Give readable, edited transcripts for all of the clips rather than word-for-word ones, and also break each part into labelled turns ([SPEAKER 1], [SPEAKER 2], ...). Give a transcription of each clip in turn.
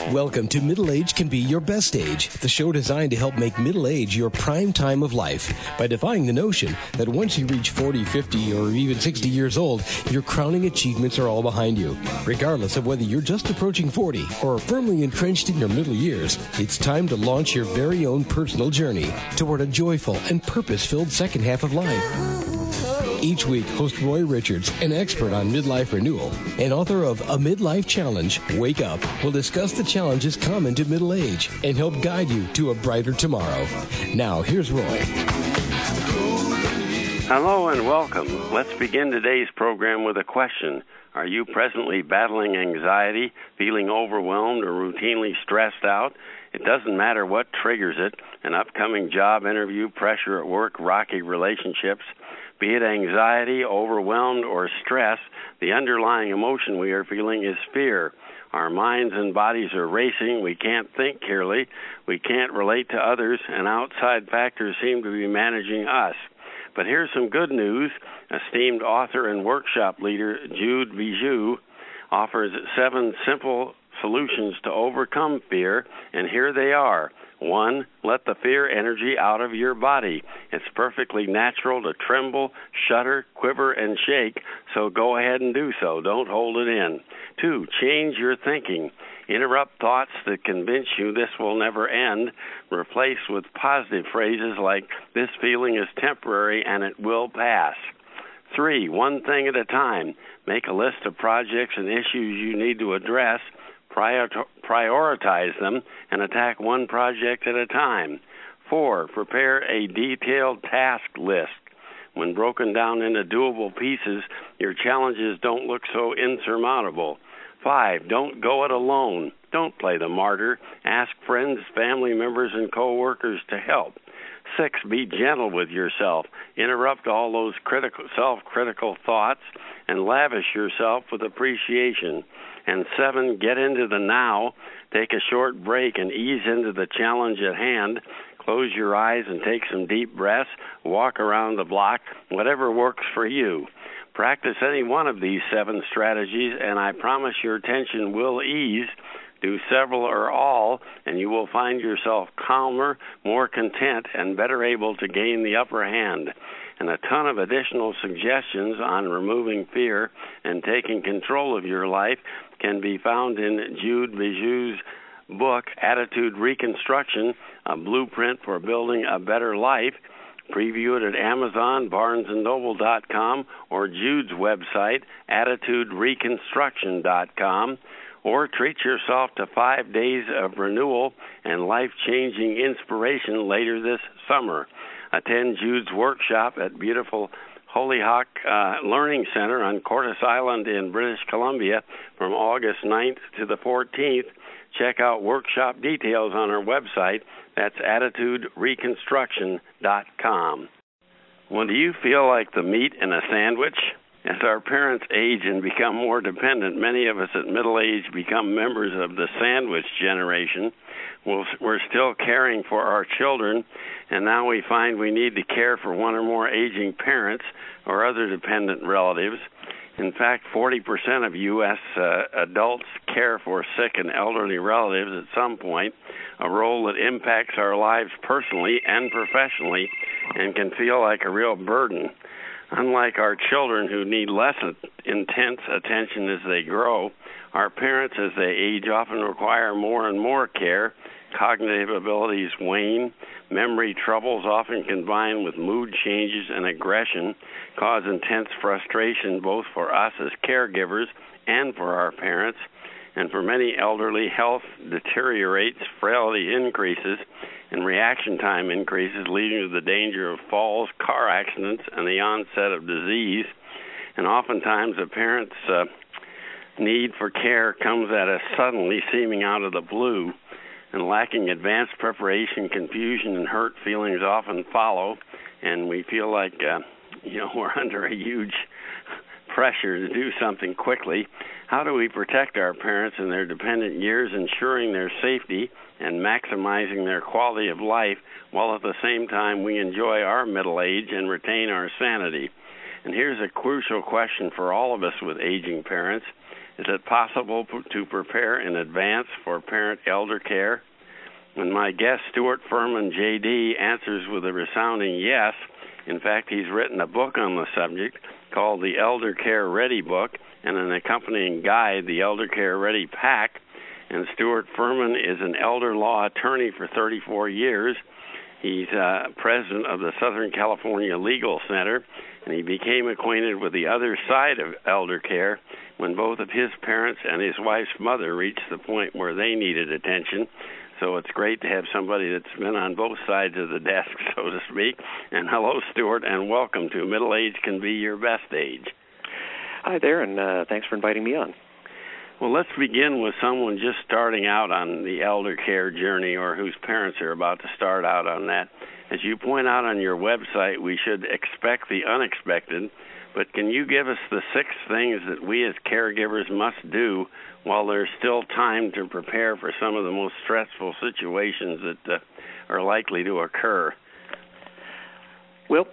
[SPEAKER 1] Welcome to Middle Age Can Be Your Best Age, the show designed to help make middle age your prime time of life by defying the notion that once you reach 40, 50, or even 60 years old, your crowning achievements are all behind you. Regardless of whether you're just approaching 40 or are firmly entrenched in your middle years, it's time to launch your very own personal journey toward a joyful and purpose-filled second half of life. Each week, host Roy Richards, an expert on midlife renewal and author of A Midlife Challenge, Wake Up, will discuss the challenges common to middle age and help guide you to a brighter tomorrow. Now, here's Roy.
[SPEAKER 2] Hello and welcome. Let's begin today's program with a question. Are you presently battling anxiety, feeling overwhelmed, or routinely stressed out? It doesn't matter what triggers it, an upcoming job interview, pressure at work, rocky relationships. Be it anxiety, overwhelmed, or stress, the underlying emotion we are feeling is fear. Our minds and bodies are racing. We can't think clearly. We can't relate to others, and outside factors seem to be managing us. But here's some good news. Esteemed author and workshop leader Jude Bijou offers 7 simple solutions to overcome fear, and here they are. 1, let the fear energy out of your body. It's perfectly natural to tremble, shudder, quiver, and shake, so go ahead and do so. Don't hold it in. 2, change your thinking. Interrupt thoughts that convince you this will never end. Replace with positive phrases like, this feeling is temporary and it will pass. 3, one thing at a time. Make a list of projects and issues you need to address. Prioritize them and attack one project at a time. 4, prepare a detailed task list. When broken down into doable pieces, your challenges don't look so insurmountable. 5, don't go it alone. Don't play the martyr. Ask friends, family members, and co-workers to help. 6, be gentle with yourself. Interrupt all those self-critical thoughts and lavish yourself with appreciation. And 7, get into the now. Take a short break and ease into the challenge at hand. Close your eyes and take some deep breaths. Walk around the block, whatever works for you. Practice any one of these 7 strategies, and I promise your tension will ease. Do several or all, and you will find yourself calmer, more content, and better able to gain the upper hand. And a ton of additional suggestions on removing fear and taking control of your life can be found in Jude Bijou's book, Attitude Reconstruction, a blueprint for building a better life. Preview it at Amazon, BarnesandNoble.com, or Jude's website, AttitudeReconstruction.com. Or treat yourself to 5 days of renewal and life-changing inspiration later this summer. Attend Jude's workshop at beautiful Hollyhock Learning Center on Cortes Island in British Columbia from August 9th to the 14th. Check out workshop details on our website. That's AttitudeReconstruction.com. Well, do you feel like the meat in a sandwich? As our parents age and become more dependent, many of us at middle age become members of the sandwich generation. We're still caring for our children, and now we find we need to care for one or more aging parents or other dependent relatives. In fact, 40% of U.S. Adults care for sick and elderly relatives at some point, a role that impacts our lives personally and professionally and can feel like a real burden. Unlike our children who need less intense attention as they grow, our parents as they age often require more and more care. Cognitive abilities wane. Memory troubles, often combined with mood changes and aggression, cause intense frustration both for us as caregivers and for our parents. And for many elderly, health deteriorates, frailty increases, and reaction time increases, leading to the danger of falls, car accidents, and the onset of disease. And oftentimes a parent's need for care comes at us suddenly, seeming out of the blue. And lacking advanced preparation, confusion, and hurt feelings often follow, and we feel like we're under a huge pressure to do something quickly. How do we protect our parents in their dependent years, ensuring their safety and maximizing their quality of life, while at the same time we enjoy our middle age and retain our sanity? And here's a crucial question for all of us with aging parents. Is it possible to prepare in advance for parent elder care? When my guest, Stuart Furman, J.D., answers with a resounding yes. In fact, he's written a book on the subject called the Elder Care Ready Book and an accompanying guide, the Elder Care Ready Pack. And Stuart Furman is an elder law attorney for 34 years. He's president of the Southern California Legal Center, and he became acquainted with the other side of elder care when both of his parents and his wife's mother reached the point where they needed attention. So it's great to have somebody that's been on both sides of the desk, so to speak. And hello, Stuart, and welcome to Middle Age Can Be Your Best Age.
[SPEAKER 3] Hi there, and thanks for inviting me on.
[SPEAKER 2] Well, let's begin with someone just starting out on the elder care journey or whose parents are about to start out on that. As you point out on your website, we should expect the unexpected, but can you give us the 6 things that we as caregivers must do while there's still time to prepare for some of the most stressful situations that are likely to occur?
[SPEAKER 3] Well,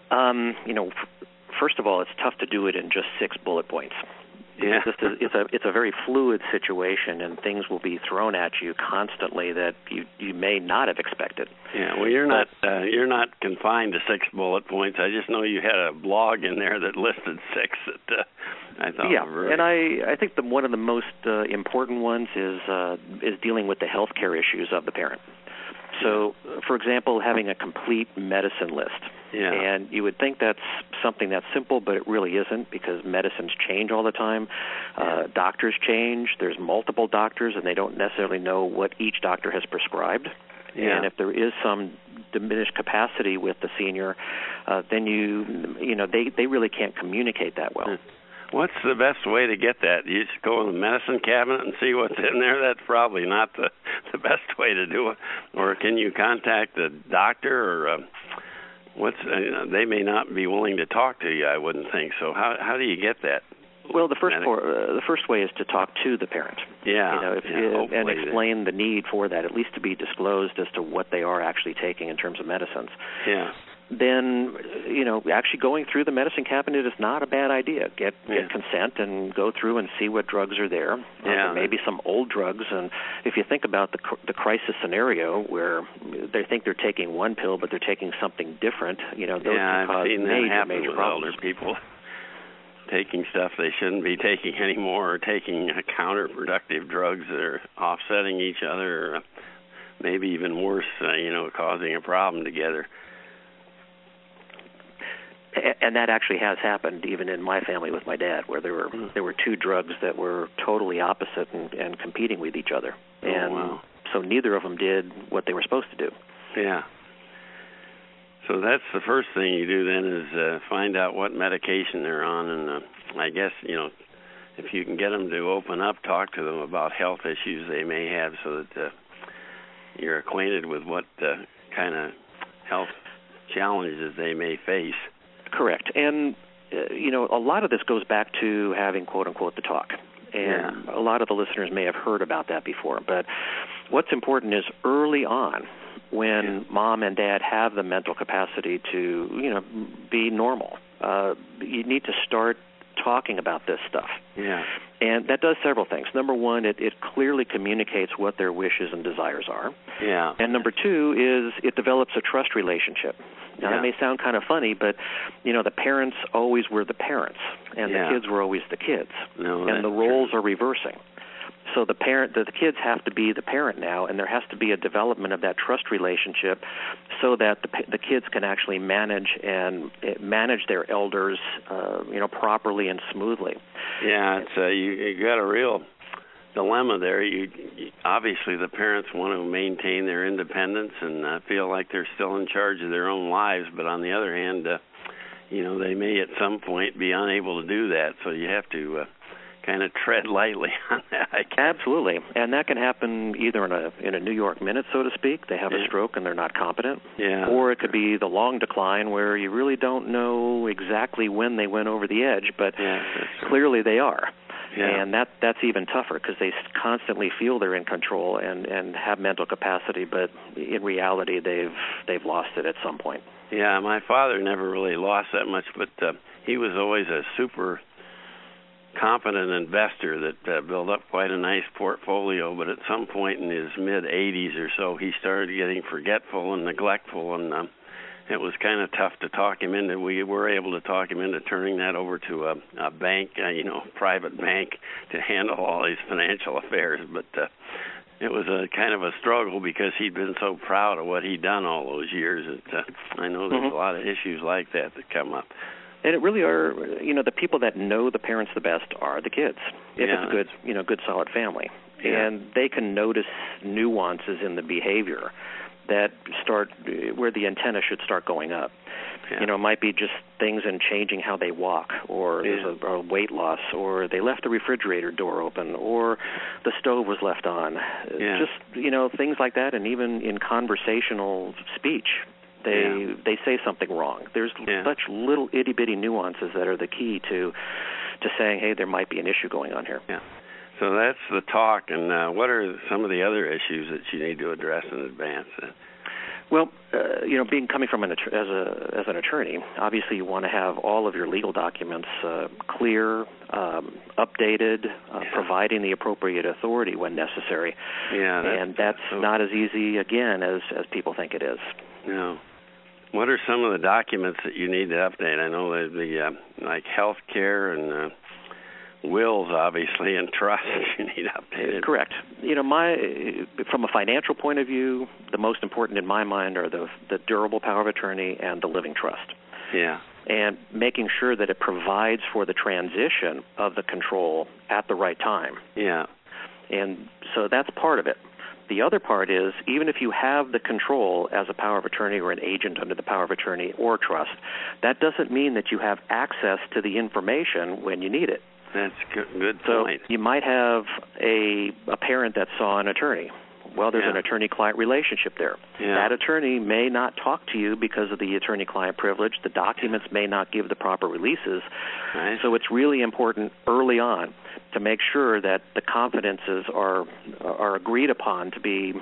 [SPEAKER 3] first of all, it's tough to do it in just 6 bullet points.
[SPEAKER 2] Yeah.
[SPEAKER 3] It's a very fluid situation, and things will be thrown at you constantly that you may not have expected.
[SPEAKER 2] Yeah, well, you're not confined to 6 bullet points. I just know you had a blog in there that listed 6 that I thought were really...
[SPEAKER 3] And I think one of the most important ones is dealing with the health care issues of the parent. So, for example, having a complete medicine list.
[SPEAKER 2] Yeah.
[SPEAKER 3] And you would think that's something that's simple, but it really isn't, because medicines change all the time. Doctors change. There's multiple doctors, and they don't necessarily know what each doctor has prescribed.
[SPEAKER 2] Yeah.
[SPEAKER 3] And if there is some diminished capacity with the senior, then they really can't communicate that well.
[SPEAKER 2] What's the best way to get that? You just go in the medicine cabinet and see what's in there? That's probably not the best way to do it. Or can you contact a doctor or they may not be willing to talk to you, I wouldn't think. So how do you get that?
[SPEAKER 3] Well, the first way is to talk to the parent.
[SPEAKER 2] Yeah.
[SPEAKER 3] And explain the need for that, at least to be disclosed as to what they are actually taking in terms of medicines.
[SPEAKER 2] Yeah.
[SPEAKER 3] Then, actually going through the medicine cabinet is not a bad idea. Get consent and go through and see what drugs are there. There may be some old drugs, and if you think about the crisis scenario where they think they're taking one pill, but they're taking something different, those can cause major problems.
[SPEAKER 2] Older people taking stuff they shouldn't be taking anymore, or taking counterproductive drugs that are offsetting each other, or maybe even worse, causing a problem together.
[SPEAKER 3] And that actually has happened even in my family with my dad, where there were 2 drugs that were totally opposite and competing with each other. So neither of them did what they were supposed to do.
[SPEAKER 2] Yeah. So that's the first thing you do then is find out what medication they're on. And I guess, if you can get them to open up, talk to them about health issues they may have so that you're acquainted with what kind of health challenges they may face.
[SPEAKER 3] Correct. And, a lot of this goes back to having, quote-unquote, the talk. And a lot of the listeners may have heard about that before. But what's important is early on, when mom and dad have the mental capacity to, be normal, you need to start talking about this stuff.
[SPEAKER 2] Yeah.
[SPEAKER 3] And that does several things. Number one, it clearly communicates what their wishes and desires are.
[SPEAKER 2] Yeah.
[SPEAKER 3] And number 2 is it develops a trust relationship. Now, that may sound kind of funny, but, the parents always were the parents, and the kids were always the kids. And the roles are reversing. So the kids have to be the parent now, and there has to be a development of that trust relationship so that the kids can actually manage their elders, properly and smoothly.
[SPEAKER 2] Yeah, it's you got a real dilemma there. You obviously the parents want to maintain their independence and feel like they're still in charge of their own lives, but on the other hand, they may at some point be unable to do that. So you have to kind of tread lightly on that.
[SPEAKER 3] Absolutely, and that can happen either in a New York minute, so to speak. They have a stroke and they're not competent, or it could be the long decline where you really don't know exactly when they went over the edge, but clearly they are. Yeah. And that's even tougher because they constantly feel they're in control and have mental capacity, but in reality they've lost it at some point.
[SPEAKER 2] Yeah, my father never really lost that much, but he was always a super competent investor that built up quite a nice portfolio, but at some point in his mid-80s or so, he started getting forgetful and neglectful, and it was kind of tough to talk him into. We were able to talk him into turning that over to a bank, private bank, to handle all his financial affairs, but it was a kind of a struggle because he'd been so proud of what he'd done all those years. I know there's a lot of issues like that come up.
[SPEAKER 3] And it really are, the people that know the parents the best are the kids. If it's a good, good solid family. Yeah. And they can notice nuances in the behavior that start where the antenna should start going up. Yeah. It might be just things in changing how they walk, or there's a weight loss, or they left the refrigerator door open, or the stove was left on. Yeah. Just, things like that, and even in conversational speech. They say something wrong. There's such little itty-bitty nuances that are the key to saying, hey, there might be an issue going on here.
[SPEAKER 2] Yeah. So that's the talk, and what are some of the other issues that you need to address in advance?
[SPEAKER 3] Well, coming from as an attorney, obviously you want to have all of your legal documents clear, updated, providing the appropriate authority when necessary. Yeah, and that's not as easy, again, as people think it is.
[SPEAKER 2] No. What are some of the documents that you need to update? I know the like health care and wills, obviously, and trusts you need updated.
[SPEAKER 3] Correct. From a financial point of view, the most important in my mind are the durable power of attorney and the living trust. Yeah. And making sure that it provides for the transition of the control at the right time. Yeah. And so that's part of it. The other part is, even if you have the control as a power of attorney or an agent under the power of attorney or trust, that doesn't mean that you have access to the information when you need it.
[SPEAKER 2] That's a good point.
[SPEAKER 3] So you might have a parent that saw an attorney. Well, there's an attorney-client relationship there. Yeah. That attorney may not talk to you because of the attorney-client privilege. The documents may not give the proper releases. Right. So it's really important early on to make sure that the confidences are agreed upon to be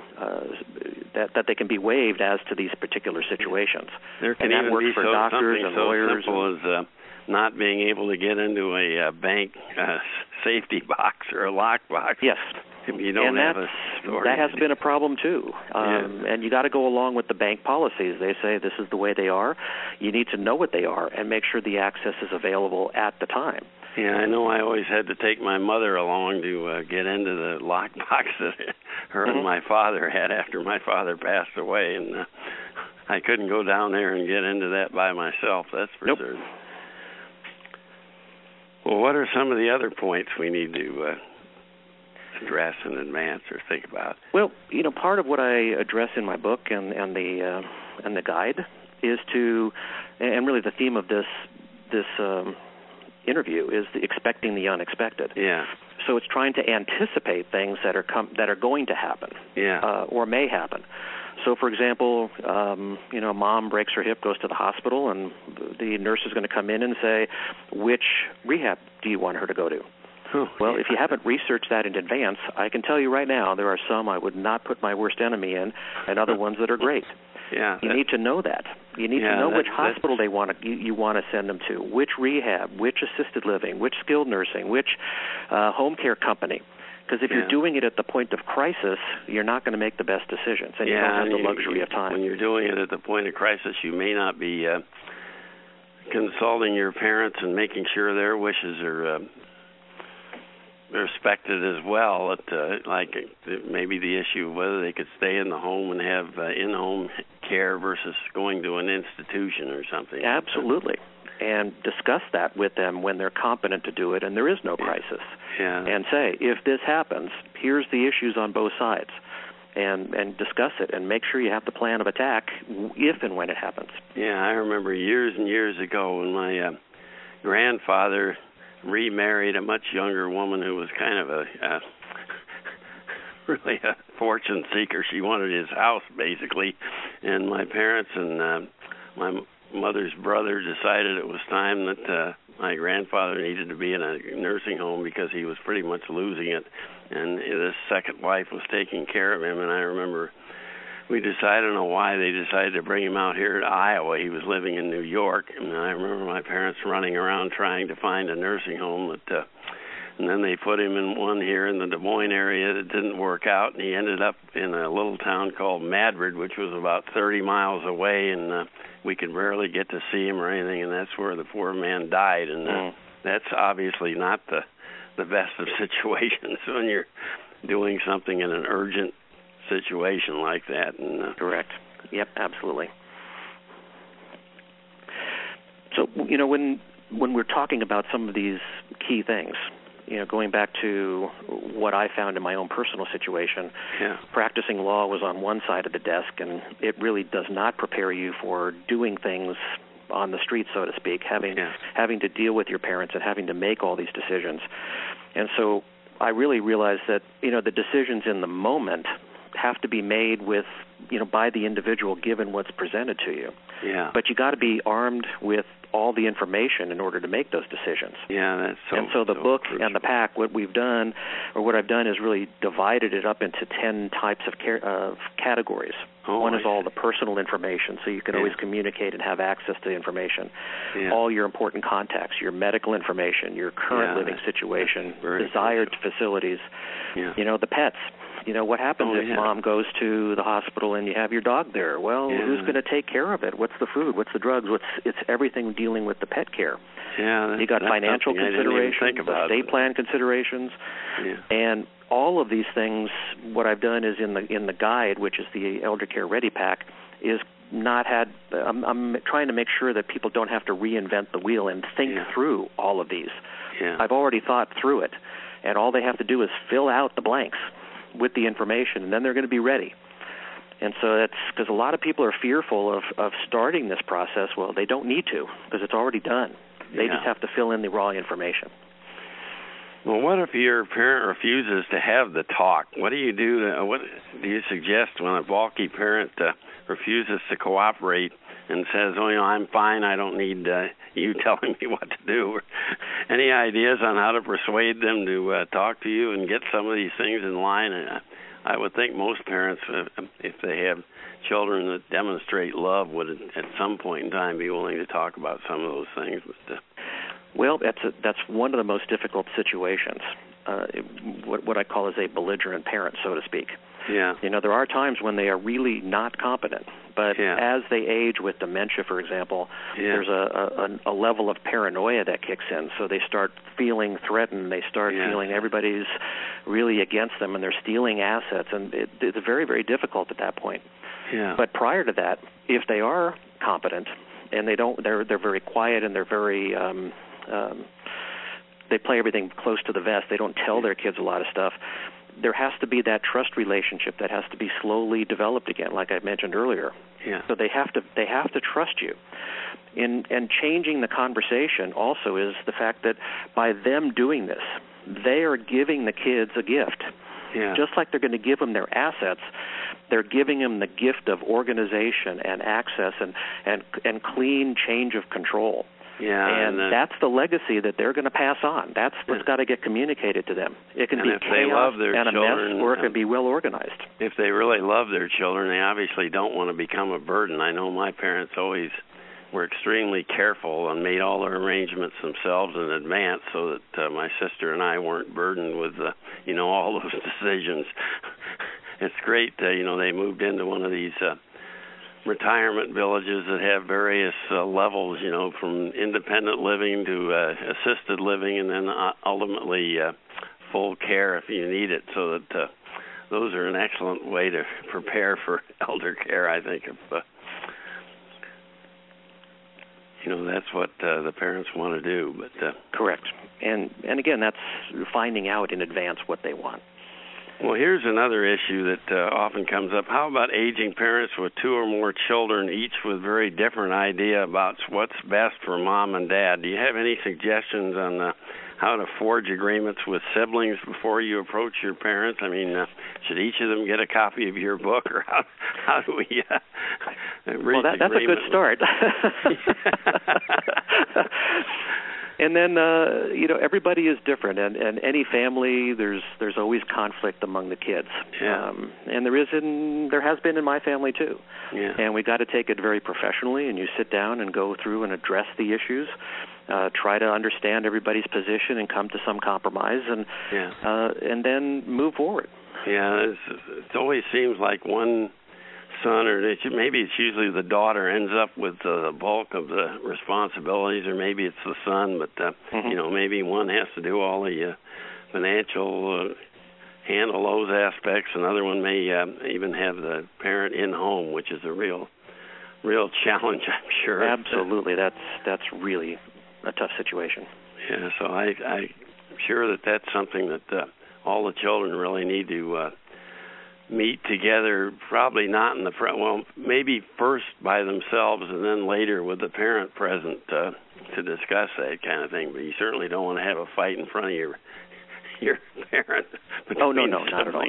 [SPEAKER 3] that they can be waived as to these particular situations.
[SPEAKER 2] There can even be for doctors and lawyers. So simple as not being able to get into a bank safety box or a lock box.
[SPEAKER 3] Yes.
[SPEAKER 2] You don't have
[SPEAKER 3] that has been a problem too. And you got to go along with the bank policies. They say this is the way they are. You need to know what they are and make sure the access is available at the time.
[SPEAKER 2] Yeah, I know I always had to take my mother along to get into the lockbox that her and my father had after my father passed away, and I couldn't go down there and get into that by myself, that's for certain. Well, what are some of the other points we need to address in advance or think about?
[SPEAKER 3] Well, part of what I address in my book and the guide is and really the theme of this interview is expecting the unexpected. Yeah. So it's trying to anticipate things that are going to happen. Yeah. Or may happen. So, for example, mom breaks her hip, goes to the hospital, and the nurse is going to come in and say, which rehab do you want her to go to? Well, if you haven't researched that in advance, I can tell you right now there are some I would not put my worst enemy in, and other ones that are great. Yeah, you need to know that. You need to know which hospital you want to send them to, which rehab, which assisted living, which skilled nursing, which home care company. Because if you're doing it at the point of crisis, you're not going to make the best decisions, and you don't have the luxury of time.
[SPEAKER 2] When you're doing it at the point of crisis, you may not be consulting your parents and making sure their wishes are respected as well. Like maybe the issue of whether they could stay in the home and have in-home care versus going to an institution or something.
[SPEAKER 3] Absolutely. And discuss that with them when they're competent to do it and there is no crisis. Yeah. And say, if this happens, here's the issues on both sides. And discuss it and make sure you have the plan of attack if and when it happens.
[SPEAKER 2] Yeah, I remember years and years ago when my grandfather remarried a much younger woman who was kind of really a fortune seeker. She wanted his house, basically. And my parents and my mother's brother decided it was time that my grandfather needed to be in a nursing home because he was pretty much losing it. And this second wife was taking care of him. And I remember we decided, I don't know why they decided to bring him out here to Iowa. He was living in New York. And I remember my parents running around trying to find a nursing home that And then they put him in one here in the Des Moines area that didn't work out, and he ended up in a little town called Madrid, which was about 30 miles away, and we could rarely get to see him or anything, and that's where the poor man died. And that's obviously not the best of situations when you're doing something in an urgent situation like that. And
[SPEAKER 3] correct. Yep, absolutely. So, when we're talking about some of these key things, going back to what I found in my own personal situation, practicing law was on one side of the desk, and it really does not prepare you for doing things on the street, so to speak, having to deal with your parents and having to make all these decisions. And so I really realized that, the decisions in the moment have to be made with, by the individual given what's presented to you.
[SPEAKER 2] Yeah.
[SPEAKER 3] But you got to be armed with all the information in order to make those decisions.
[SPEAKER 2] Yeah, that's so.
[SPEAKER 3] And so the book
[SPEAKER 2] crucial.
[SPEAKER 3] and the pack, what I've done is really divided it up into 10 types of categories. One is all the personal information, so you can always communicate and have access to the information.
[SPEAKER 2] Yeah.
[SPEAKER 3] All your important contacts, your medical information, your current living situation, desired facilities, the pets. What happens if mom goes to the hospital and you have your dog there? Well, who's going to take care of it? What's the food? What's the drugs? It's everything dealing with the pet care.
[SPEAKER 2] Yeah,
[SPEAKER 3] you got financial considerations, estate plan considerations, and all of these things. What I've done is in the guide, which is the Elder Care Ready Pack, is not had. I'm trying to make sure that people don't have to reinvent the wheel and think through all of these.
[SPEAKER 2] Yeah.
[SPEAKER 3] I've already thought through it, and all they have to do is fill out the blanks with the information, and then they're going to be ready. And so that's because a lot of people are fearful of starting this process. Well, they don't need to because it's already done. They just have to fill in the raw information.
[SPEAKER 2] Well, what if your parent refuses to have the talk? What do you do? What do you suggest when a balky parent refuses to cooperate and says, I'm fine, I don't need you telling me what to do? Any ideas on how to persuade them to talk to you and get some of these things in line? I would think most parents, if they have children that demonstrate love, would at some point in time be willing to talk about some of those things. But,
[SPEAKER 3] well, that's one of the most difficult situations. What I call is a belligerent parent, so to speak.
[SPEAKER 2] Yeah.
[SPEAKER 3] There are times when they are really not competent, but as they age with dementia, for example, there's a level of paranoia that kicks in. So they start feeling threatened. They start feeling everybody's really against them, and they're stealing assets, and it's very, very difficult at that point.
[SPEAKER 2] Yeah.
[SPEAKER 3] But prior to that, if they are competent and they're very quiet and they're very they play everything close to the vest. They don't tell their kids a lot of stuff. There has to be that trust relationship that has to be slowly developed again, like I mentioned earlier.
[SPEAKER 2] Yeah.
[SPEAKER 3] So they have to trust you. And changing the conversation also is the fact that by them doing this, they are giving the kids a gift.
[SPEAKER 2] Yeah.
[SPEAKER 3] Just like they're going to give them their assets, they're giving them the gift of organization and access and clean change of control.
[SPEAKER 2] Yeah,
[SPEAKER 3] and that's the legacy that they're going to pass on. That's what's got to get communicated to them. It can be chaos and a mess, or it can be well organized.
[SPEAKER 2] If they really love their children, they obviously don't want to become a burden. I know my parents always were extremely careful and made all their arrangements themselves in advance so that my sister and I weren't burdened with, all those decisions. It's great, they moved into one of these retirement villages that have various levels, from independent living to assisted living, and then ultimately full care if you need it. So that those are an excellent way to prepare for elder care, I think. That's what the parents want to do. But
[SPEAKER 3] correct. And again, that's finding out in advance what they want.
[SPEAKER 2] Well, here's another issue that often comes up. How about aging parents with 2 or more children, each with very different idea about what's best for mom and dad? Do you have any suggestions on how to forge agreements with siblings before you approach your parents? I mean, should each of them get a copy of your book, or how do we reach agreement?
[SPEAKER 3] That's a good start. And then, everybody is different, and any family, there's always conflict among the kids.
[SPEAKER 2] Yeah.
[SPEAKER 3] And there has been in my family too.
[SPEAKER 2] Yeah.
[SPEAKER 3] And we got to take it very professionally, and you sit down and go through and address the issues. try to understand everybody's position and come to some compromise, and then move forward.
[SPEAKER 2] Yeah, it always seems like one son, or maybe it's usually the daughter, ends up with the bulk of the responsibilities, or maybe it's the son, but maybe one has to do all the financial, handle those aspects. Another one may even have the parent in home, which is a real challenge, I'm sure.
[SPEAKER 3] Absolutely, that's really a tough situation.
[SPEAKER 2] Yeah, so I'm sure that's something that all the children really need to meet together, probably not in the front. Well, maybe first by themselves and then later with the parent present to discuss that kind of thing. But you certainly don't want to have a fight in front of your parent.
[SPEAKER 3] Oh, no, not at all.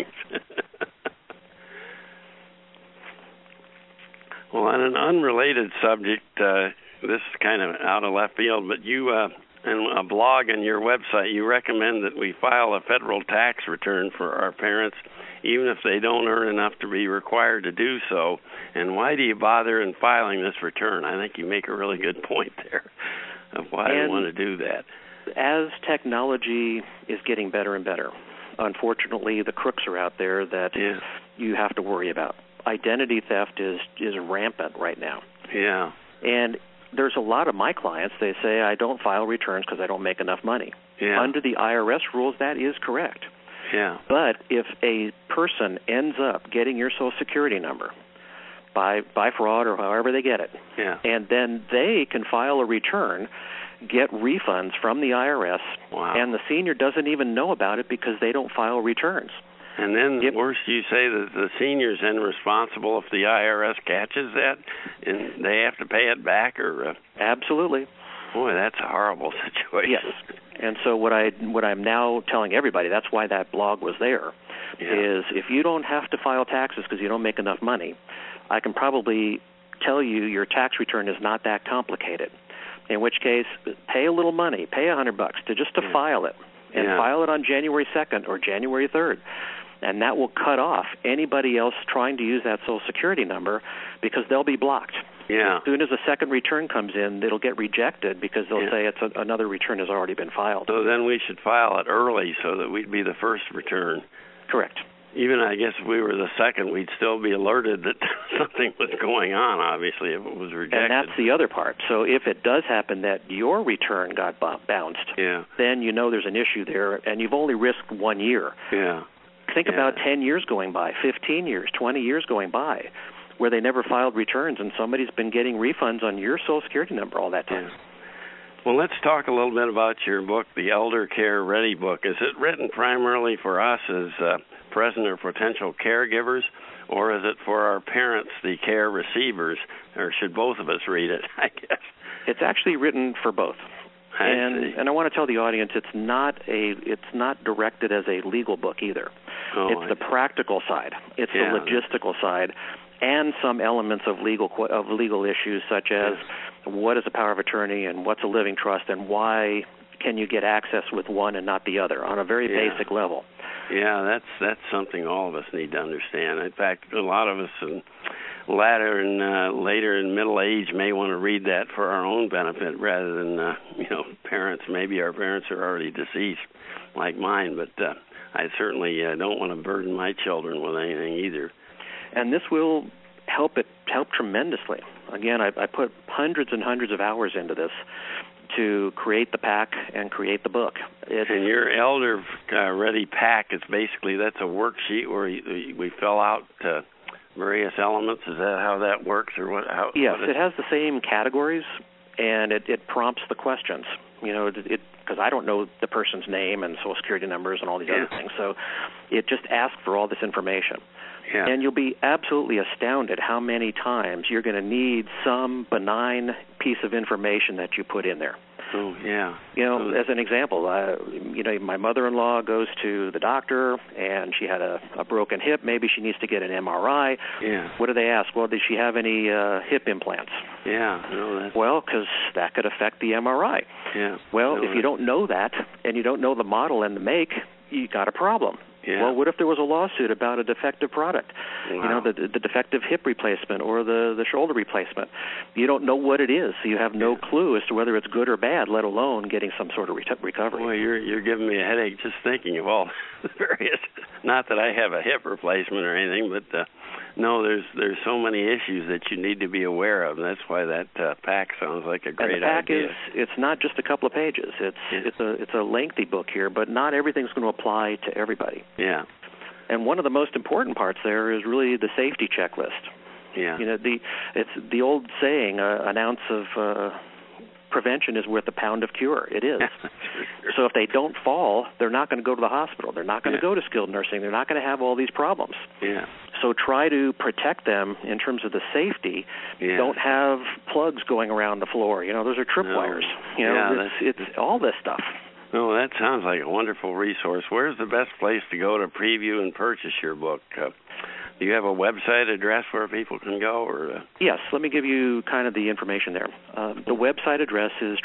[SPEAKER 2] Well, on an unrelated subject, this is kind of out of left field, but you, in a blog on your website, you recommend that we file a federal tax return for our parents, even if they don't earn enough to be required to do so. And why do you bother in filing this return? I think you make a really good point there of why you want to do that.
[SPEAKER 3] As technology is getting better and better, unfortunately, the crooks are out there that you have to worry about. Identity theft is rampant right now.
[SPEAKER 2] Yeah.
[SPEAKER 3] And there's a lot of my clients, they say, I don't file returns because I don't make enough money.
[SPEAKER 2] Yeah.
[SPEAKER 3] Under the IRS rules, that is correct.
[SPEAKER 2] Yeah.
[SPEAKER 3] But if a person ends up getting your Social Security number by fraud or however they get it, and then they can file a return, get refunds from the IRS, and the senior doesn't even know about it because they don't file returns.
[SPEAKER 2] And then, worse, you say that the senior's then responsible if the IRS catches that, and they have to pay it back, or
[SPEAKER 3] Absolutely.
[SPEAKER 2] Boy, that's a horrible situation.
[SPEAKER 3] Yes. And so what I'm now telling everybody, that's why that blog was there, is if you don't have to file taxes because you don't make enough money, I can probably tell you your tax return is not that complicated. In which case, pay a little money, pay $100 to file it, and file it on January 2nd or January 3rd. And that will cut off anybody else trying to use that Social Security number because they'll be blocked.
[SPEAKER 2] Yeah.
[SPEAKER 3] As soon as a second return comes in, it'll get rejected because they'll say another return has already been filed.
[SPEAKER 2] So then we should file it early so that we'd be the first return.
[SPEAKER 3] Correct.
[SPEAKER 2] Even, I guess, if we were the second, we'd still be alerted that something was going on, obviously, if it was rejected.
[SPEAKER 3] And that's the other part. So if it does happen that your return got bounced, then you know there's an issue there, and you've only risked 1 year.
[SPEAKER 2] Yeah.
[SPEAKER 3] Think about 10 years going by, 15 years, 20 years going by, where they never filed returns, and somebody's been getting refunds on your Social Security number all that time.
[SPEAKER 2] Yeah. Well, let's talk a little bit about your book, the Elder Care Ready book. Is it written primarily for us as present or potential caregivers, or is it for our parents, the care receivers, or should both of us read it, I guess?
[SPEAKER 3] It's actually written for both. And I want to tell the audience it's not directed as a legal book either. It's the practical side. It's the logistical side, and some elements of legal issues such as what is a power of attorney and what's a living trust and why can you get access with one and not the other on a very basic level.
[SPEAKER 2] Yeah, that's something all of us need to understand. In fact, a lot of us later in middle age may want to read that for our own benefit rather than parents. Maybe our parents are already deceased, like mine, but I certainly don't want to burden my children with anything either.
[SPEAKER 3] And this will help tremendously. Again, I put hundreds and hundreds of hours into this to create the pack and create the book.
[SPEAKER 2] And your Elder Ready pack is basically, that's a worksheet where we fill out various elements. Is that how that works, or what?
[SPEAKER 3] Yes, it has the same categories, and it prompts the questions. Because I don't know the person's name and Social Security numbers and all these other things, so it just asks for all this information.
[SPEAKER 2] Yeah.
[SPEAKER 3] And you'll be absolutely astounded how many times you're going to need some benign piece of information that you put in there.
[SPEAKER 2] Oh, yeah.
[SPEAKER 3] As an example, my mother-in-law goes to the doctor, and she had a broken hip. Maybe she needs to get an MRI.
[SPEAKER 2] Yeah.
[SPEAKER 3] What do they ask? Well, did she have any hip implants?
[SPEAKER 2] Yeah.
[SPEAKER 3] Well, because that could affect the MRI.
[SPEAKER 2] Yeah.
[SPEAKER 3] Well, if you don't know that, and you don't know the model and the make, you got a problem.
[SPEAKER 2] Yeah.
[SPEAKER 3] Well, what if there was a lawsuit about a defective product? Wow. The defective hip replacement or the shoulder replacement. You don't know what it is, so you have no clue as to whether it's good or bad, let alone getting some sort of recovery.
[SPEAKER 2] Well, you're giving me a headache just thinking of all the various. Not that I have a hip replacement or anything, but no, there's so many issues that you need to be aware of. And that's why that pack sounds like a great idea.
[SPEAKER 3] And the pack it's not just a couple of pages. It's a lengthy book here, but not everything's going to apply to everybody.
[SPEAKER 2] Yeah.
[SPEAKER 3] And one of the most important parts there is really the safety checklist.
[SPEAKER 2] Yeah.
[SPEAKER 3] It's the old saying, an ounce of prevention is worth a pound of cure. It is. So if they don't fall, they're not going to go to the hospital. They're not going to go to skilled nursing. They're not going to have all these problems.
[SPEAKER 2] Yeah.
[SPEAKER 3] So try to protect them in terms of the safety.
[SPEAKER 2] Yeah.
[SPEAKER 3] Don't have plugs going around the floor. Those are tripwires. It's all this stuff.
[SPEAKER 2] Oh, that sounds like a wonderful resource. Where's the best place to go to preview and purchase your book? Do you have a website address where people can go? Or
[SPEAKER 3] Yes, let me give you kind of the information there. The website address is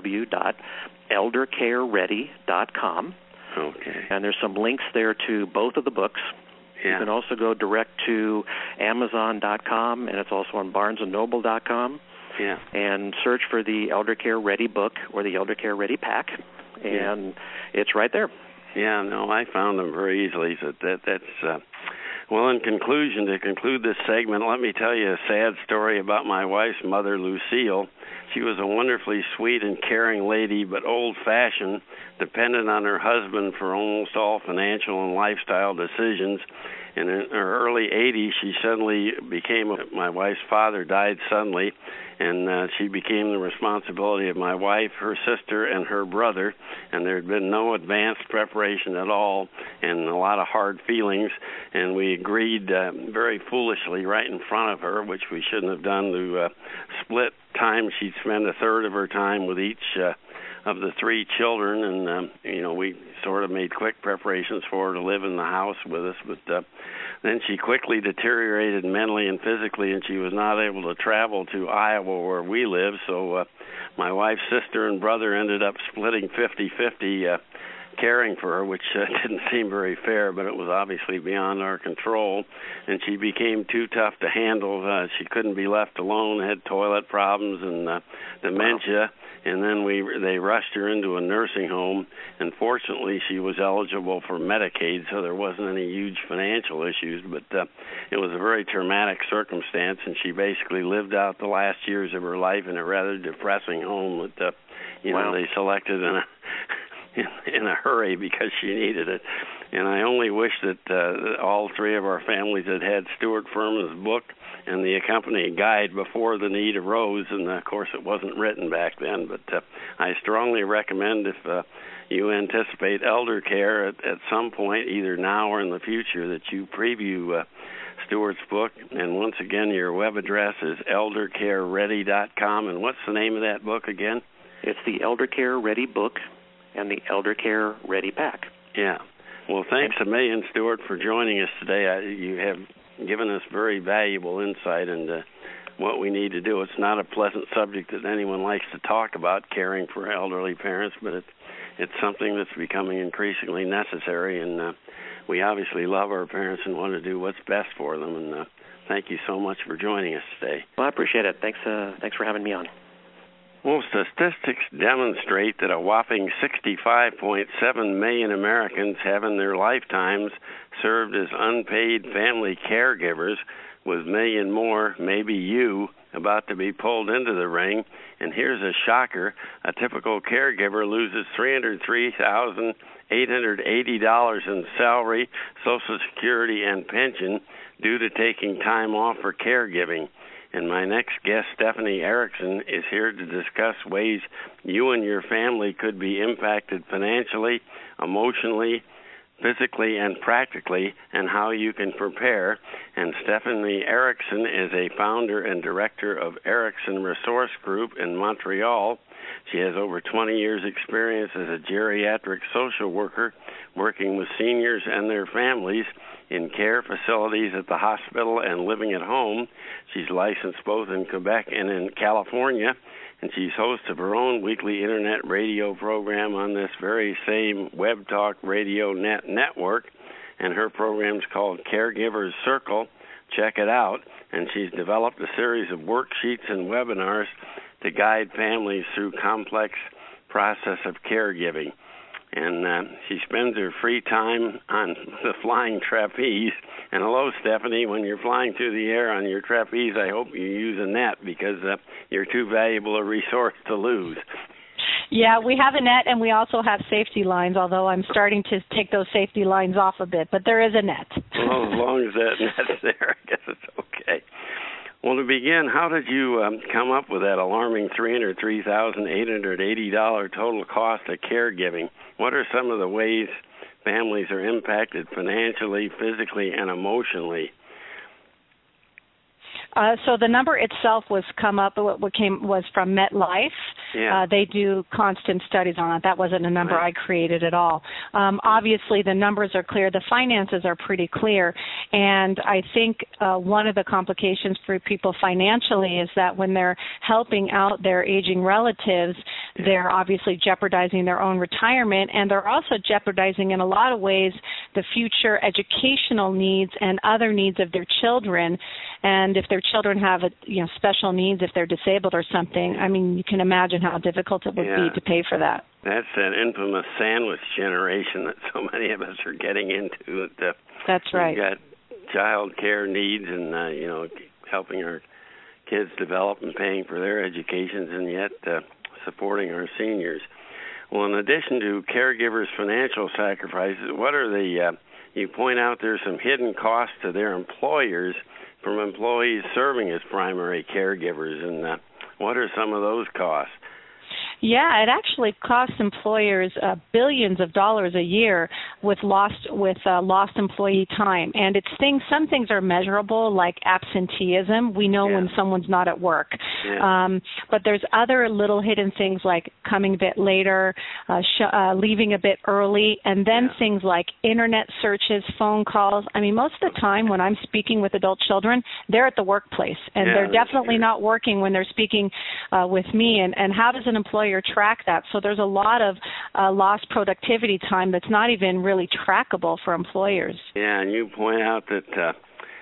[SPEAKER 3] www.eldercareready.com.
[SPEAKER 2] Okay.
[SPEAKER 3] And there's some links there to both of the books.
[SPEAKER 2] Yeah.
[SPEAKER 3] You can also go direct to Amazon.com, and it's also on BarnesandNoble.com.
[SPEAKER 2] Yeah.
[SPEAKER 3] And search for the Elder Care Ready book or the Elder Care Ready pack, and it's right there.
[SPEAKER 2] Yeah, no, I found them very easily. So that's well, in conclusion, to conclude this segment, let me tell you a sad story about my wife's mother, Lucille. She was a wonderfully sweet and caring lady, but old-fashioned, dependent on her husband for almost all financial and lifestyle decisions. And in her early 80s, she suddenly my wife's father died suddenly, and she became the responsibility of my wife, her sister, and her brother, and there had been no advanced preparation at all and a lot of hard feelings, and we agreed very foolishly right in front of her, which we shouldn't have done, to split time. She'd spend a third of her time with each of the three children, and we sort of made quick preparations for her to live in the house with us, but then she quickly deteriorated mentally and physically, and she was not able to travel to Iowa where we live, so my wife's sister and brother ended up splitting 50-50 caring for her, which didn't seem very fair, but it was obviously beyond our control, and she became too tough to handle. She couldn't be left alone, had toilet problems and dementia. Wow. And then they rushed her into a nursing home, and fortunately she was eligible for Medicaid, so there wasn't any huge financial issues, but it was a very traumatic circumstance, and she basically lived out the last years of her life in a rather depressing home that they selected in a hurry because she needed it. And I only wish that all three of our families had Stuart Furman's book and the accompanying guide before the need arose, and of course it wasn't written back then, but I strongly recommend, if you anticipate elder care at some point, either now or in the future, that you preview Stuart's book. And once again, your web address is eldercareready.com, and what's the name of that book again?
[SPEAKER 3] It's the Elder Care Ready book and the Elder Care Ready pack.
[SPEAKER 2] Yeah. Well, thanks a million, Stuart, for joining us today. You have given us very valuable insight into what we need to do. It's not a pleasant subject that anyone likes to talk about, caring for elderly parents, but it's something that's becoming increasingly necessary, and we obviously love our parents and want to do what's best for them, and thank you so much for joining us today.
[SPEAKER 3] Well, I appreciate it. Thanks for having me on.
[SPEAKER 2] Well, statistics demonstrate that a whopping 65.7 million Americans have in their lifetimes served as unpaid family caregivers, with a million more, maybe you, about to be pulled into the ring. And here's a shocker. A typical caregiver loses $303,880 in salary, Social Security, and pension due to taking time off for caregiving. And my next guest, Stephanie Erickson, is here to discuss ways you and your family could be impacted financially, emotionally, physically, and practically, and how you can prepare. And Stephanie Erickson is a founder and director of Erickson Resource Group in Montreal. She has over 20 years' experience as a geriatric social worker, working with seniors and their families in care facilities at the hospital and living at home. She's licensed both in Quebec and in California, and she's host of her own weekly internet radio program on this very same Web Talk Radio Net network, and her program's called Caregivers Circle. check it out. And she's developed a series of worksheets and webinars to guide families through complex process of caregiving. And she spends her free time on the flying trapeze. And hello, Stephanie, when you're flying through the air on your trapeze, I hope you use a net because you're too valuable a resource to lose.
[SPEAKER 4] Yeah, we have a net, and we also have safety lines, although I'm starting to take those safety lines off a bit. But there is a net.
[SPEAKER 2] Well, as long as that net's there, I guess it's okay. Well, to begin, how did you come up with that alarming $303,880 total cost of caregiving? What are some of the ways families are impacted financially, physically, and emotionally?
[SPEAKER 4] So the number itself was from MetLife.
[SPEAKER 2] Yeah.
[SPEAKER 4] They do constant studies on it. That wasn't a number I created at all. Obviously, the numbers are clear. The finances are pretty clear. And I think one of the complications for people financially is that when they're helping out their aging relatives, they're obviously jeopardizing their own retirement, and they're also jeopardizing in a lot of ways the future educational needs and other needs of their children. And if their children have special needs, if they're disabled or something, I mean, you can imagine how difficult it would be to pay for that.
[SPEAKER 2] That's that infamous sandwich generation that so many of us are getting into.
[SPEAKER 4] That's right.
[SPEAKER 2] We've got child care needs and, helping our kids develop and paying for their educations, and yet supporting our seniors. Well, in addition to caregivers' financial sacrifices, what are you point out there's some hidden costs to their employers from employees serving as primary caregivers, and what are some of those costs?
[SPEAKER 4] Yeah, it actually costs employers billions of dollars a year with lost employee time, and some things are measurable, like absenteeism. We know when someone's not at work, but there's other little hidden things like coming a bit later, leaving a bit early, and then things like internet searches, phone calls. I mean, most of the time when I'm speaking with adult children, they're at the workplace, and they're definitely not working when they're speaking with me. And how does an employer track that? So there's a lot of lost productivity time that's not even really trackable for employers.
[SPEAKER 2] Yeah, and you point out that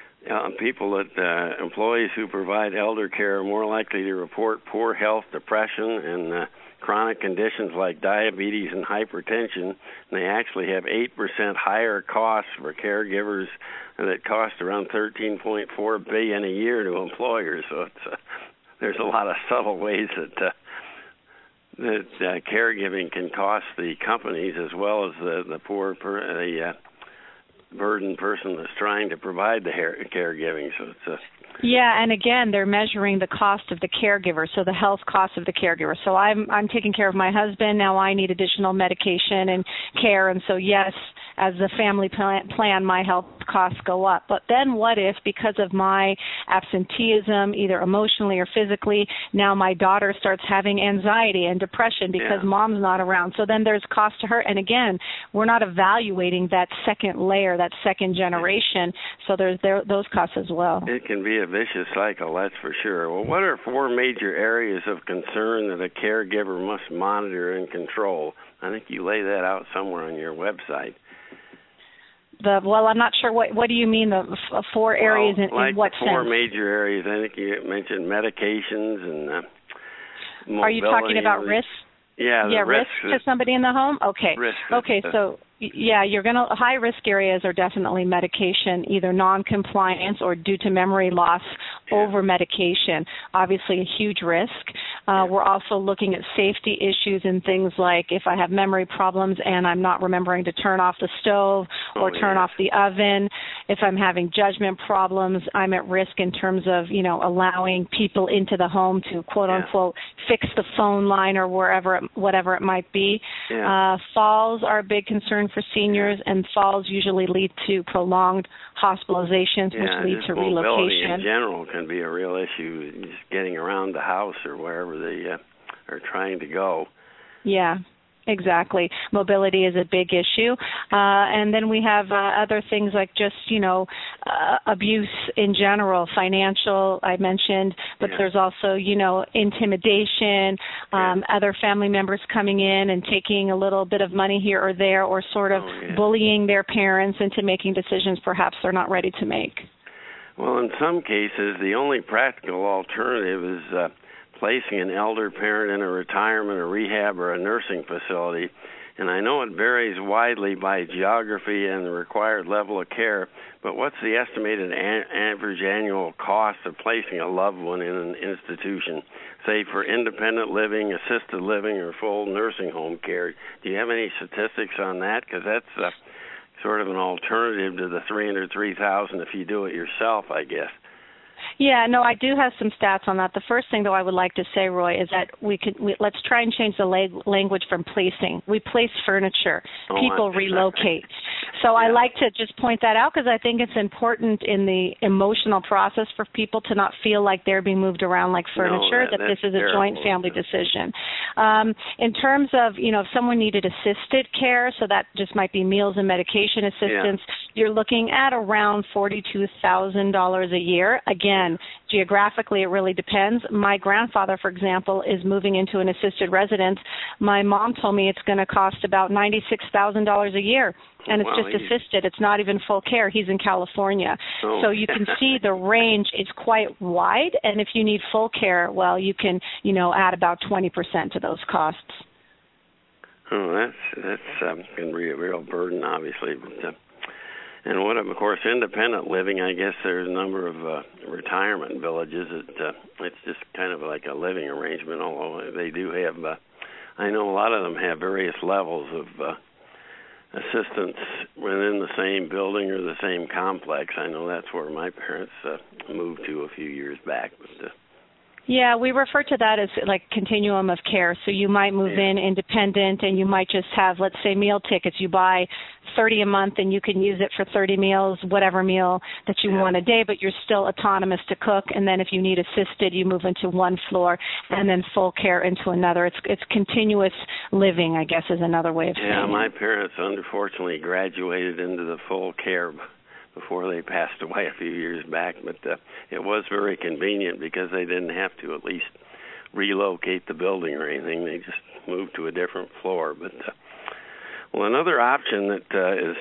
[SPEAKER 2] employees who provide elder care are more likely to report poor health, depression, and chronic conditions like diabetes and hypertension. And they actually have 8% higher costs for caregivers that cost around $13.4 billion a year to employers. So there's a lot of subtle ways that caregiving can cost the companies as well as the poor burdened person that's trying to provide the caregiving. So it's
[SPEAKER 4] and again, they're measuring the cost of the caregiver, so the health cost of the caregiver. So I'm taking care of my husband. Now I need additional medication and care, and so yes, as the family plan, my health costs go up. But then what if, because of my absenteeism, either emotionally or physically, now my daughter starts having anxiety and depression because mom's not around? So then there's cost to her. And again, we're not evaluating that second layer, that second generation. So there's those costs as well.
[SPEAKER 2] It can be a vicious cycle, that's for sure. Well, what are 4 major areas of concern that a caregiver must monitor and control? I think you lay that out somewhere on your website.
[SPEAKER 4] I'm not sure. What do you mean, the 4 areas in what sense?
[SPEAKER 2] 4 major areas. I think you mentioned medications and mobility.
[SPEAKER 4] Are you talking about risks?
[SPEAKER 2] Yeah,
[SPEAKER 4] risk to somebody in the home? Okay. So high-risk areas are definitely medication, either non-compliance or due to memory loss over medication. Obviously a huge risk. We're also looking at safety issues and things like if I have memory problems and I'm not remembering to turn off the stove or turn off the oven. If I'm having judgment problems, I'm at risk in terms of, allowing people into the home to, quote-unquote, fix the phone line or whatever it might be. Falls are a big concern for seniors, and falls usually lead to prolonged hospitalizations, which lead to relocation.
[SPEAKER 2] Mobility in general can be a real issue, just getting around the house or wherever they are trying to go.
[SPEAKER 4] Yeah. Exactly. Mobility is a big issue. And then we have other things like just, abuse in general, financial, I mentioned, but there's also, intimidation, other family members coming in and taking a little bit of money here or there, or sort of bullying their parents into making decisions perhaps they're not ready to make.
[SPEAKER 2] Well, in some cases, the only practical alternative is placing an elder parent in a retirement, a rehab, or a nursing facility. And I know it varies widely by geography and the required level of care, but what's the estimated average annual cost of placing a loved one in an institution, say for independent living, assisted living, or full nursing home care? Do you have any statistics on that? Because that's sort of an alternative to the $303,000 if you do it yourself, I guess.
[SPEAKER 4] Yeah, no, I do have some stats on that. The first thing, though, I would like to say, Roy, is that let's try and change the language from placing. We place furniture. People relocate. So I like to just point that out because I think it's important in the emotional process for people to not feel like they're being moved around like furniture, that this is a joint family decision. In terms of, if someone needed assisted care, so that just might be meals and medication assistance, you're looking at around $42,000 a year. Again, geographically, it really depends. My grandfather, for example, is moving into an assisted residence. My mom told me it's going to cost about $96,000 a year. And it's just assisted. It's not even full care. He's in California. So you can see the range is quite wide. And if you need full care, well, you can, add about 20% to those costs.
[SPEAKER 2] Oh, that's going to be a real burden, obviously. But, and what, of course, independent living, I guess there's a number of retirement villages. It's just kind of like a living arrangement, although they do have, I know a lot of them have various levels of assistance within the same building or the same complex. I know that's where my parents moved to a few years back. But,
[SPEAKER 4] yeah, we refer to that as like continuum of care. So you might move in independent and you might just have, let's say, meal tickets. You buy 30 a month and you can use it for 30 meals, whatever meal that you want a day, but you're still autonomous to cook. And then if you need assisted, you move into one floor and then full care into another. It's continuous living, I guess, is another way of saying it.
[SPEAKER 2] Yeah, my parents unfortunately graduated into the full care before they passed away a few years back, but it was very convenient because they didn't have to at least relocate the building or anything. They just moved to a different floor. But well, another option that is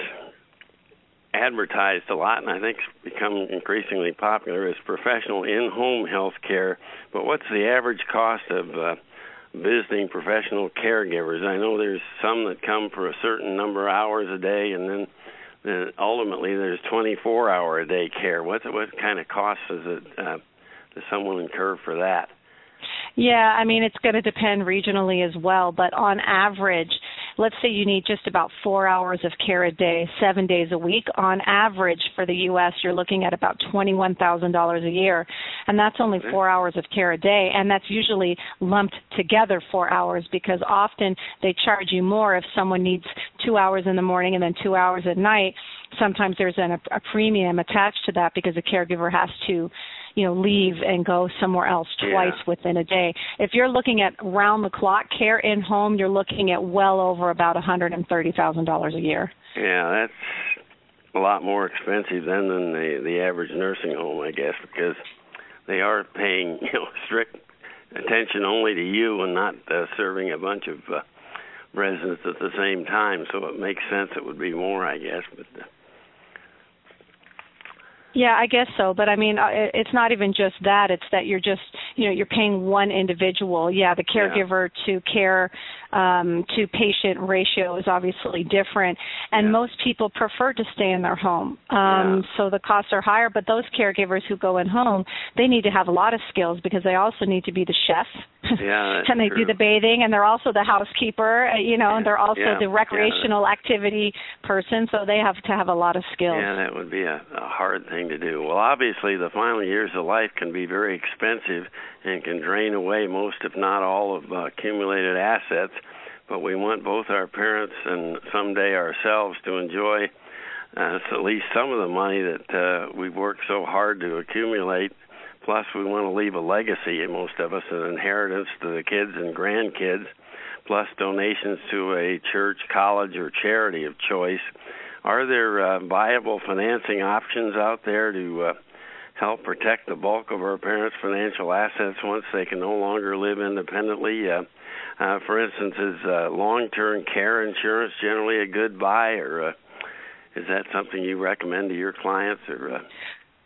[SPEAKER 2] advertised a lot, and I think it's become increasingly popular, is professional in-home health care. But what's the average cost of visiting professional caregivers? I know there's some that come for a certain number of hours a day, and then ultimately there's 24-hour-a-day care. What kind of costs does someone incur for that?
[SPEAKER 4] Yeah, I mean, it's going to depend regionally as well, but on average, let's say you need just about 4 hours of care a day, 7 days a week. On average for the U.S., you're looking at about $21,000 a year, and that's only 4 hours of care a day, and that's usually lumped together 4 hours because often they charge you more if someone needs 2 hours in the morning and then 2 hours at night. Sometimes there's a premium attached to that because the caregiver has to leave and go somewhere else twice within a day. If you're looking at round-the-clock care in-home, you're looking at well over about $130,000 a year.
[SPEAKER 2] Yeah, that's a lot more expensive than the average nursing home, I guess, because they are paying strict attention only to you and not serving a bunch of residents at the same time. So it makes sense it would be more, I guess, but.
[SPEAKER 4] Yeah, I guess so. But, I mean, it's not even just that. It's that you're just, you're paying one individual. Yeah, the caregiver to care to patient ratio is obviously different. And most people prefer to stay in their home. So the costs are higher. But those caregivers who go in home, they need to have a lot of skills because they also need to be the chef.
[SPEAKER 2] Yeah,
[SPEAKER 4] and they do the bathing, and they're also the housekeeper, and they're also the recreational activity person. So they have to have a lot of skills.
[SPEAKER 2] Yeah, that would be a hard thing to do. Well, obviously, the final years of life can be very expensive and can drain away most, if not all, of accumulated assets. But we want both our parents and someday ourselves to enjoy at least some of the money that we've worked so hard to accumulate. Plus, we want to leave a legacy, most of us, an inheritance to the kids and grandkids, plus donations to a church, college, or charity of choice. Are there viable financing options out there to help protect the bulk of our parents' financial assets once they can no longer live independently? For instance, is long-term care insurance generally a good buy, or is that something you recommend to your clients? Or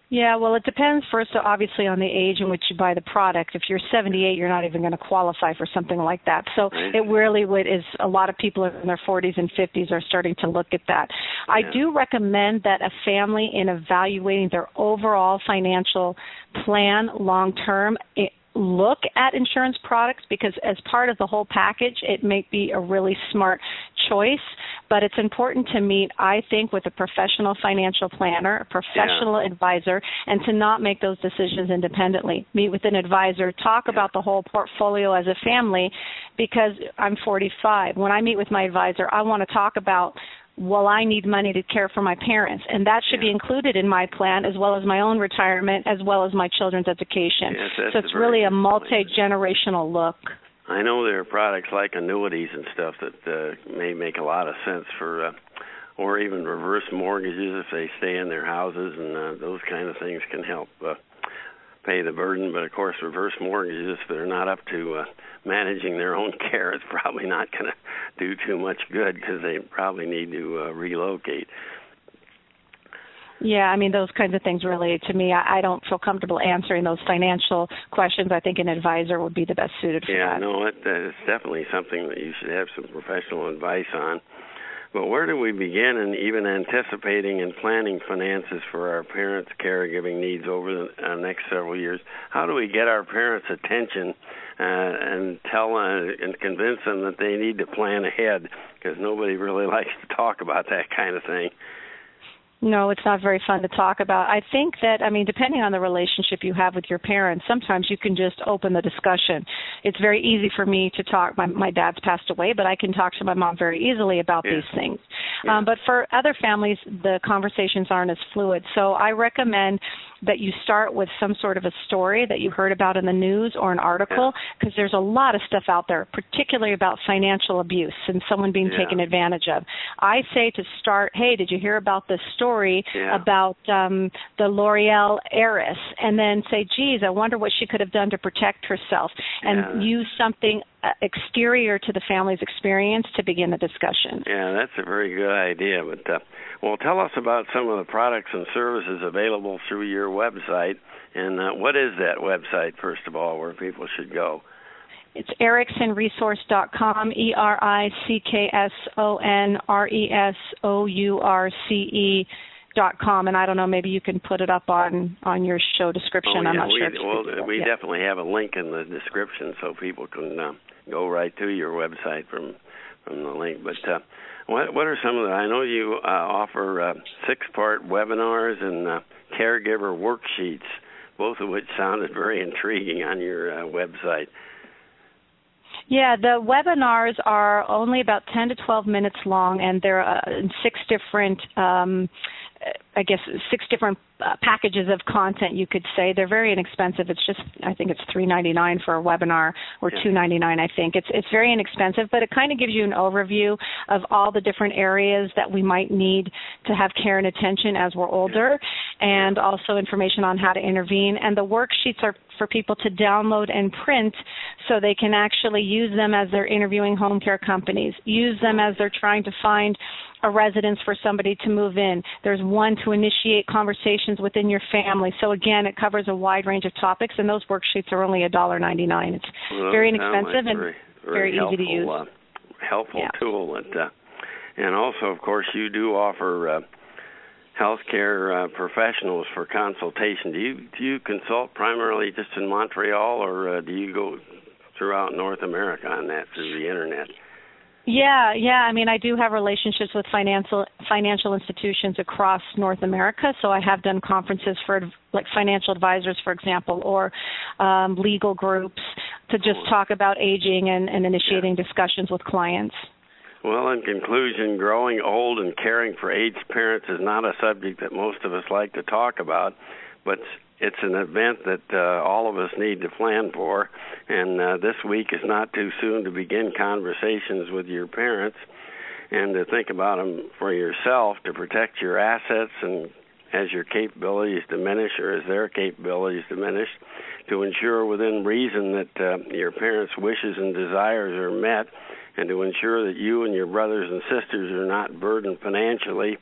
[SPEAKER 4] Yeah, well, it depends first, obviously, on the age in which you buy the product. If you're 78, you're not even going to qualify for something like that. So it really is a lot of people in their 40s and 50s are starting to look at that. Yeah. I do recommend that a family, in evaluating their overall financial plan long term, look at insurance products, because as part of the whole package, it may be a really smart choice, but it's important to meet, I think, with a professional financial planner, a professional advisor, and to not make those decisions independently. Meet with an advisor, talk about the whole portfolio as a family, because I'm 45. When I meet with my advisor, I want to talk about, well, I need money to care for my parents, and that should be included in my plan, as well as my own retirement, as well as my children's education.
[SPEAKER 2] Yes,
[SPEAKER 4] so it's really a multi-generational look.
[SPEAKER 2] I know there are products like annuities and stuff that may make a lot of sense for, or even reverse mortgages if they stay in their houses, and those kind of things can help pay the burden. But, of course, reverse mortgages, if they're not up to managing their own care, it's probably not going to do too much good, because they probably need to relocate.
[SPEAKER 4] Yeah, I mean, those kinds of things really, to me, I don't feel comfortable answering those financial questions. I think an advisor would be the best suited for that.
[SPEAKER 2] Yeah, no, it's definitely something that you should have some professional advice on. But where do we begin in even anticipating and planning finances for our parents' caregiving needs over the next several years? How do we get our parents' attention and tell and convince them that they need to plan ahead? Because nobody really likes to talk about that kind of thing.
[SPEAKER 4] No, it's not very fun to talk about. I think that, I mean, depending on the relationship you have with your parents, sometimes you can just open the discussion. It's very easy for me to talk. My dad's passed away, but I can talk to my mom very easily about these things. But for other families, the conversations aren't as fluid. So I recommend that you start with some sort of a story that you heard about in the news or an article, because there's a lot of stuff out there, particularly about financial abuse and someone being taken advantage of. I say to start, hey, did you hear about this story about the L'Oreal heiress? And then say, geez, I wonder what she could have done to protect herself, and use something exterior to the family's experience to begin the discussion.
[SPEAKER 2] Yeah, that's a very good idea. But well, tell us about some of the products and services available through your website, and what is that website, first of all, where people should go?
[SPEAKER 4] It's ericksonresource.com, ERICKSONRESOURCE.com, and I don't know, maybe you can put it up on your show description. I'm not sure.
[SPEAKER 2] We definitely have a link in the description so people can go right to your website from the link. But what are some of the, I know you offer 6-part webinars and caregiver worksheets, both of which sounded very intriguing on your website.
[SPEAKER 4] Yeah, the webinars are only about 10 to 12 minutes long, and they're in 6 different packages of content, you could say. They're very inexpensive. It's just, I think it's $3.99 for a webinar, or $2.99, I think. It's very inexpensive, but it kind of gives you an overview of all the different areas that we might need to have care and attention as we're older, and also information on how to intervene. And the worksheets are for people to download and print so they can actually use them as they're interviewing home care companies, use them as they're trying to find a residence for somebody to move in. There's one to initiate conversations within your family. So again, it covers a wide range of topics, and those worksheets are only $1.99. It's very inexpensive and very easy to use.
[SPEAKER 2] Helpful tool. And also, of course, you do offer healthcare professionals for consultation. Do you consult primarily just in Montreal, or do you go throughout North America on that through the internet?
[SPEAKER 4] Yeah. I mean, I do have relationships with financial institutions across North America, so I have done conferences for like financial advisors, for example, or legal groups to just talk about aging and initiating discussions with clients.
[SPEAKER 2] Well, in conclusion, growing old and caring for aged parents is not a subject that most of us like to talk about, but it's an event that all of us need to plan for, and this week is not too soon to begin conversations with your parents and to think about them for yourself, to protect your assets and as your capabilities diminish or as their capabilities diminish, to ensure within reason that your parents' wishes and desires are met, and to ensure that you and your brothers and sisters are not burdened financially,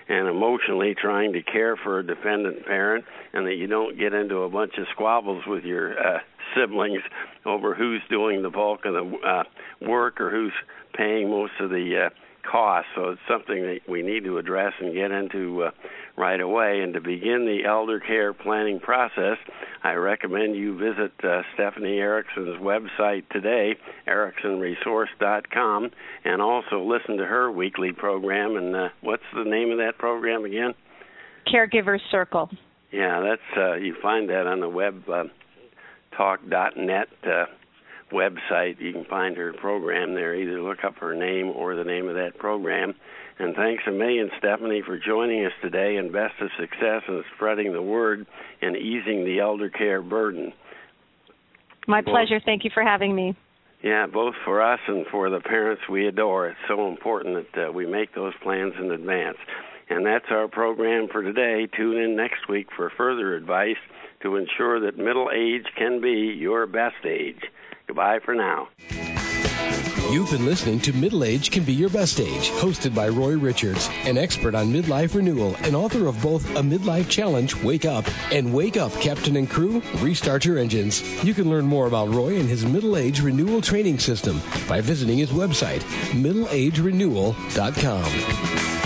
[SPEAKER 2] and emotionally trying to care for a dependent parent, and that you don't get into a bunch of squabbles with your siblings over who's doing the bulk of the work or who's paying most of the costs. So it's something that we need to address and get into right away. And to begin the elder care planning process, I recommend you visit Stephanie Erickson's website today, ericksonresource.com, and also listen to her weekly program. And what's the name of that program again?
[SPEAKER 4] Caregiver's Circle.
[SPEAKER 2] Yeah, that's you find that on the web talk.net website. You can find her program there. Either look up her name or the name of that program. And thanks a million, Stephanie, for joining us today, and best of success in spreading the word and easing the elder care burden.
[SPEAKER 4] My pleasure. Thank you for having me.
[SPEAKER 2] Yeah, both for us and for the parents we adore. It's so important that we make those plans in advance. And that's our program for today. Tune in next week for further advice to ensure that middle age can be your best age. Goodbye for now.
[SPEAKER 1] You've been listening to Middle Age Can Be Your Best Age, hosted by Roy Richards, an expert on midlife renewal and author of both A Midlife Challenge, Wake Up, and Wake Up, Captain and Crew, Restart Your Engines. You can learn more about Roy and his Middle Age Renewal Training System by visiting his website, middleagerenewal.com.